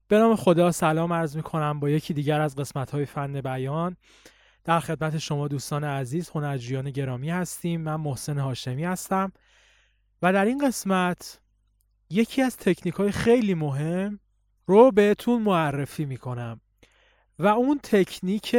به نام خدا سلام عرض می‌کنم با یکی دیگر از قسمت‌های فن بیان. در خدمت شما دوستان عزیز، هنرجویان گرامی هستیم. من محسن هاشمی هستم و در این قسمت یکی از تکنیک‌های خیلی مهم رو بهتون معرفی می‌کنم و اون تکنیک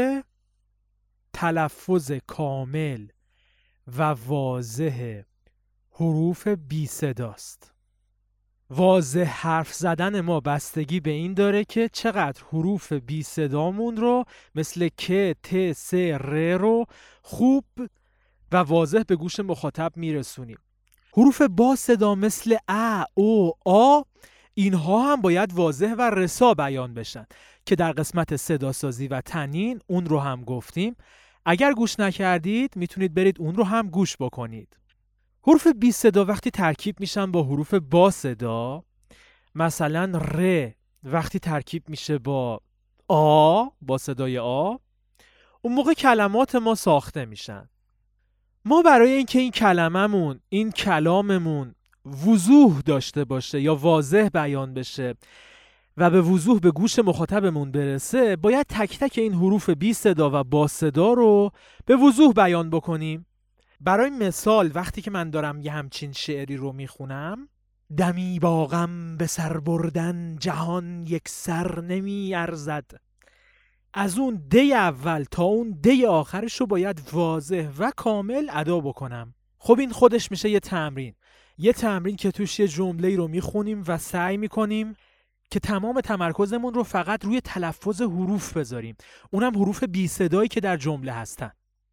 تلفظ کامل و واضح حروف بی صداست. واضح حرف زدن ما بستگی به این داره که چقدر حروف بی صدامون رو مثل ک، ت، س، ر رو خوب و واضح به گوش مخاطب میرسونیم. حروف با صدا مثل ا، او، آ اینها هم باید واضح و رسا بیان بشن که در قسمت صداسازی و تنین اون رو هم گفتیم. اگر گوش نکردید میتونید برید اون رو هم گوش بکنید. حروف بی صدا وقتی ترکیب میشن با حروف با صدا، مثلا ر وقتی ترکیب میشه با آ، با صدای آ، اون موقع کلمات ما ساخته میشن. ما برای اینکه این کلممون، این کلاممون وضوح داشته باشه یا واضح بیان بشه و به وضوح به گوش مخاطبمون برسه، باید تک تک این حروف بی صدا و با صدا رو به وضوح بیان بکنیم. برای مثال وقتی که من دارم یه همچین شعری رو میخونم، دمی با غم به سر بردن جهان یک سر نمی ارزد، از اون دی اول تا اون دی آخرش رو باید واضح و کامل ادا بکنم. خب این خودش میشه یه تمرین که توش یه جمله‌ای رو میخونیم و سعی میکنیم که تمام تمرکزمون رو فقط روی تلفظ حروف بذاریم، اونم حروف بی صدایی که در جمله هستن.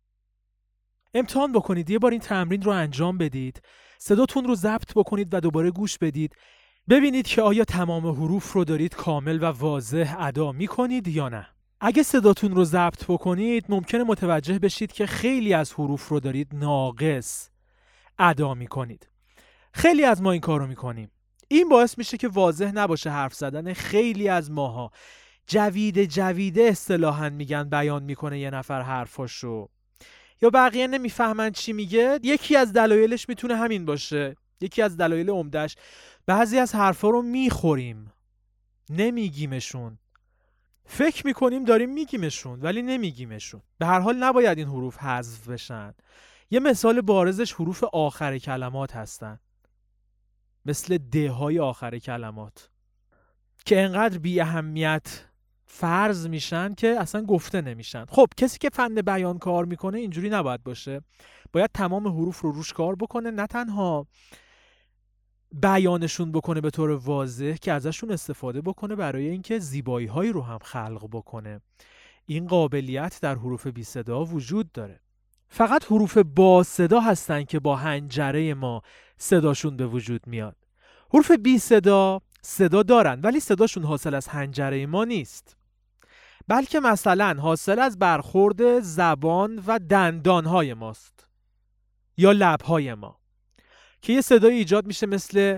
امتحان بکنید، یه بار این تمرین رو انجام بدید، صداتون رو ضبط بکنید و دوباره گوش بدید، ببینید که آیا تمام حروف رو دارید کامل و واضح ادا میکنید یا نه. اگه صداتون رو ضبط بکنید ممکنه متوجه بشید که خیلی از حروف رو دارید ناقص ادا میکنید. خیلی از ما این کار رو میکنیم. این باعث میشه که واضح نباشه حرف زدن خیلی از ماها. جویده اصطلاحاً میگن بیان میکنه یه نفر حرفاشو، یا بقیه نمیفهمن چی میگه. یکی از دلایلش میتونه همین باشه. یکی از دلایل عمده‌اش بعضی از حرفا رو میخوریم، نمیگیمشون، فکر میکنیم داریم میگیمشون ولی نمیگیمشون. به هر حال نباید این حروف حذف بشن. یه مثال بارزش حروف آخر کلمات هستن، مثل دهای آخر کلمات که انقدر بی اهمیت فرض میشن که اصلا گفته نمیشن. خب کسی که فن بیان کار میکنه اینجوری نباید باشه. باید تمام حروف رو روش کار بکنه، نه تنها بیانشون بکنه به طور واضح که ازشون استفاده بکنه برای اینکه زیبایی هایی رو هم خلق بکنه. این قابلیت در حروف بی صدا وجود داره. فقط حروف با صدا هستن که با حنجره ما صداشون به وجود میاد. حروف بی صدا صدا دارن ولی صداشون حاصل از حنجره ما نیست، بلکه مثلا حاصل از برخورد زبان و دندانهای ماست یا لبهای ما که یه صدای ایجاد میشه مثل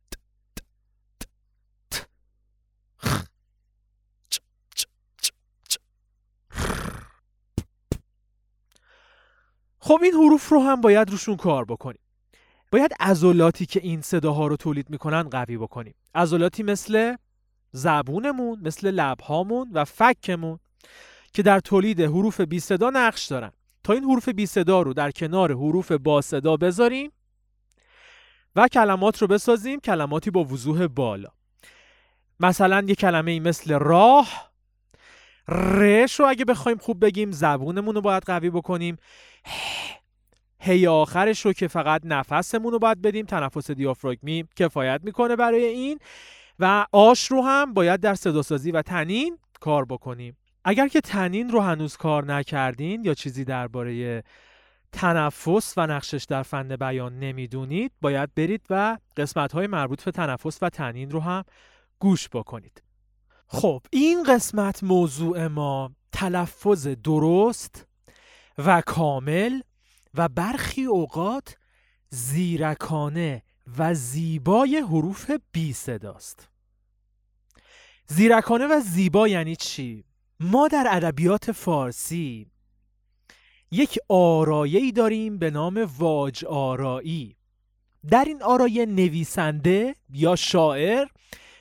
خب این حروف رو هم باید روشون کار بکنیم. باید عضلاتی که این صداها رو تولید میکنن قوی بکنیم. عضلاتی مثل زبونمون، مثل لبهامون و فکمون که در تولید حروف بی صدا نقش دارن. تا این حروف بی صدا رو در کنار حروف با صدا بذاریم و کلمات رو بسازیم، کلماتی با وضوح بالا. مثلا یه کلمه مثل راه، رش رو اگه بخوایم خوب بگیم زبونمون رو باید قوی بکنیم. هی آخرش رو که فقط نفسمون رو باید بدیم، تنفس دیافراگمی کفایت میکنه برای این. و آش رو هم باید در صداسازی و تنین کار بکنیم. اگر که تنین رو هنوز کار نکردین یا چیزی درباره تنفس و نقشش در فن بیان نمیدونید، باید برید و قسمت‌های مربوط به تنفس و تنین رو هم گوش بکنید. خب این قسمت موضوع ما تلفظ درست و کامل و برخی اوقات زیرکانه و زیبای حروف بی صداست. زیرکانه و زیبا یعنی چی؟ ما در ادبیات فارسی یک آرایه‌ای داریم به نام واج آرایی. در این آرایه نویسنده یا شاعر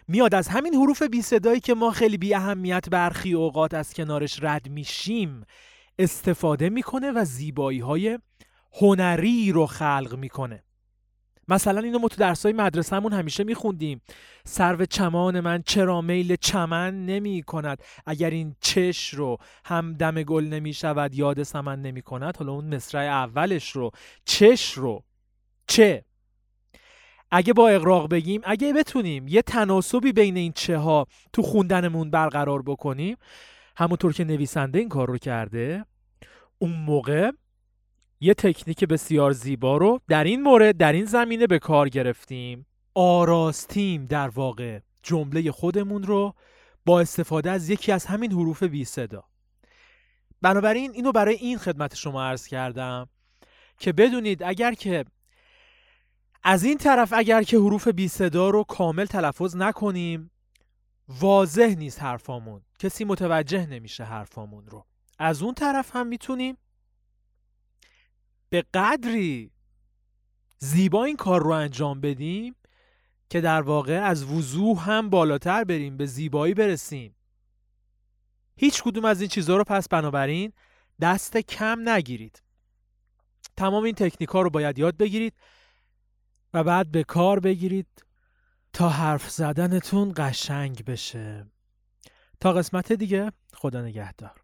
میاد از همین حروف بی صدایی که ما خیلی بی اهمیت برخی اوقات از کنارش رد میشیم استفاده میکنه و زیبایی‌های هنری رو خلق میکنه. مثلا اینو ما تو درسای مدرسه‌مون همیشه میخوندیم: سرو چمان من چرا میل چمن نمی کند، اگر این چش رو هم دم گل نمی شود یاد سمن نمی کند. حالا اون مصرع اولش رو، چش رو، چه اگه با اغراق بگیم، اگه بتونیم یه تناسبی بین این چه ها تو خوندنمون برقرار بکنیم، همونطور که نویسنده این کار رو کرده، اون موقع یه تکنیک بسیار زیبا رو در این مورد، در این زمینه به کار گرفتیم. آراستیم در واقع جمله خودمون رو با استفاده از یکی از همین حروف بی صدا. بنابراین اینو برای این خدمت شما عرض کردم که بدونید اگر که از این طرف اگر که حروف بی صدا رو کامل تلفظ نکنیم، واضح نیست حرفامون، کسی متوجه نمیشه حرفامون رو. از اون طرف هم میتونیم به قدری زیبا این کار رو انجام بدیم که در واقع از وضوح هم بالاتر بریم، به زیبایی برسیم. هیچ کدوم از این چیزها رو پس بنابراین دست کم نگیرید. تمام این تکنیک ها رو باید یاد بگیرید و بعد به کار بگیرید تا حرف زدنتون قشنگ بشه. تا قسمت دیگه، خدا نگهدار.